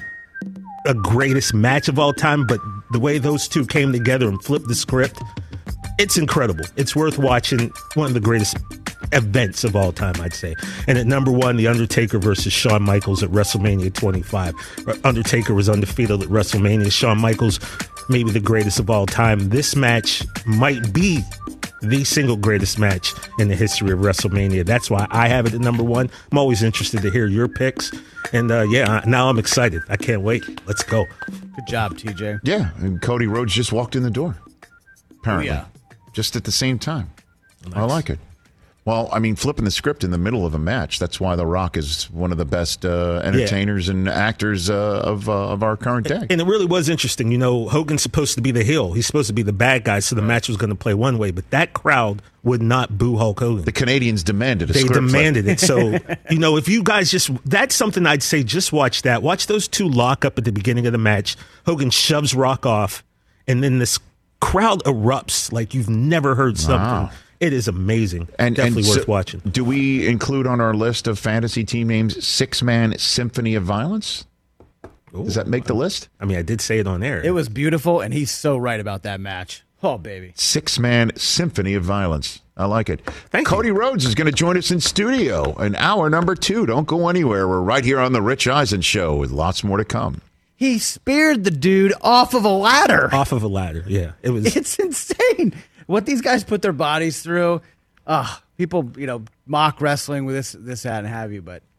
a greatest match of all time, but the way those two came together and flipped the script, it's incredible. It's worth watching. One of the greatest events of all time, I'd say. And at number one, The Undertaker versus Shawn Michaels at WrestleMania twenty-five. Undertaker was undefeated at WrestleMania. Shawn Michaels, maybe the greatest of all time. This match might be the single greatest match in the history of WrestleMania. That's why I have it at number one. I'm always interested to hear your picks. And uh, yeah, now I'm excited. I can't wait. Let's go. Good job, T J. Yeah, and Cody Rhodes just walked in the door, apparently. Oh, yeah. Just at the same time. Nice. I like it. Well, I mean, flipping the script in the middle of a match, that's why The Rock is one of the best uh, entertainers yeah. and actors uh, of uh, of our current day. And it really was interesting. You know, Hogan's supposed to be the heel. He's supposed to be the bad guy, so the match was going to play one way. But that crowd would not boo Hulk Hogan. The Canadians demanded a They script demanded flip. it. So, you know, if you guys just, that's something I'd say, just watch that. Watch those two lock up at the beginning of the match. Hogan shoves Rock off, and then this crowd erupts like you've never heard something. Wow. It is amazing. And, Definitely and worth so watching. Do we include on our list of fantasy team names Six-Man Symphony of Violence? Ooh, Does that make the list? I mean, I did say it on air. It was beautiful, and he's so right about that match. Oh, baby. Six-Man Symphony of Violence. I like it. Thank Cody you. Rhodes is going to join us in studio in hour number two. Don't go anywhere. We're right here on The Rich Eisen Show with lots more to come. He speared the dude off of a ladder. Off of a ladder, yeah. It was. It's insane what these guys put their bodies through. Uh, people, you know, mock wrestling with this, this, that, and have you, but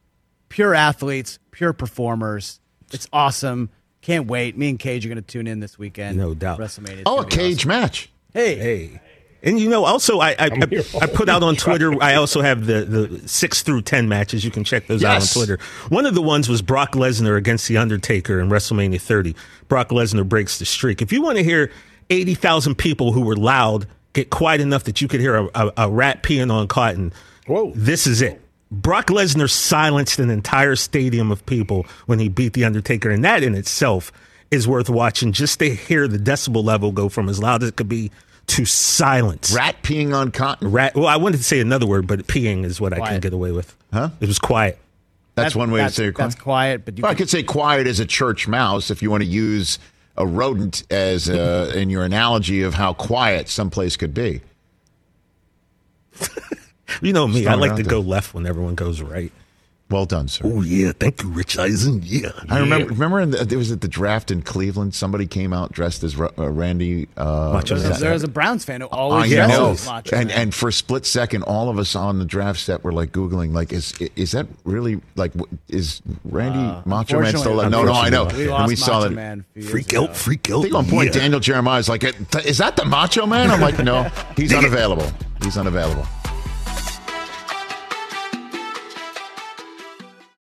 pure athletes, pure performers. It's awesome. Can't wait. Me and Cage are going to tune in this weekend. No doubt. WrestleMania. Oh, a cage awesome. match. Hey. Hey. And, you know, also, I I, I, I put out on Twitter, I also have the, the six through ten matches. You can check those Yes. out on Twitter. One of the ones was Brock Lesnar against The Undertaker in WrestleMania thirty. Brock Lesnar breaks the streak. If you want to hear eighty thousand people who were loud get quiet enough that you could hear a, a, a rat peeing on cotton, Whoa. this is it. Brock Lesnar silenced an entire stadium of people when he beat The Undertaker, and that in itself is worth watching just to hear the decibel level go from as loud as it could be to silence. Rat peeing on cotton? Rat. Well, I wanted to say another word, but peeing is what I can Quiet. get away with. Huh? It was quiet. That's, one way that's, to say it. That's quiet, but you Well, I can, could say quiet as a church mouse if you want to use a rodent as uh, in your analogy of how quiet someplace could be. You know me. Just I throwing it like out to there. go left when everyone goes right. Well done, sir. Oh, yeah. Thank you, Rich Eisen. Yeah. I remember. Remember, in the, there was at the draft in Cleveland. Somebody came out dressed as uh, Randy. Uh, Macho there's, Man. there's a Browns fan who I always know, dresses as Macho and Man. and for a split second, all of us on the draft set were like googling, like, is is that really like w- is Randy Uh, Macho Man still? Like, unfortunately- no, no, I know. We and lost we saw Macho that. Man a few years Freak ago. out, freak out. I think on point, yeah. Daniel Jeremiah is like, is that the Macho Man? I'm like, no, he's unavailable. He's unavailable.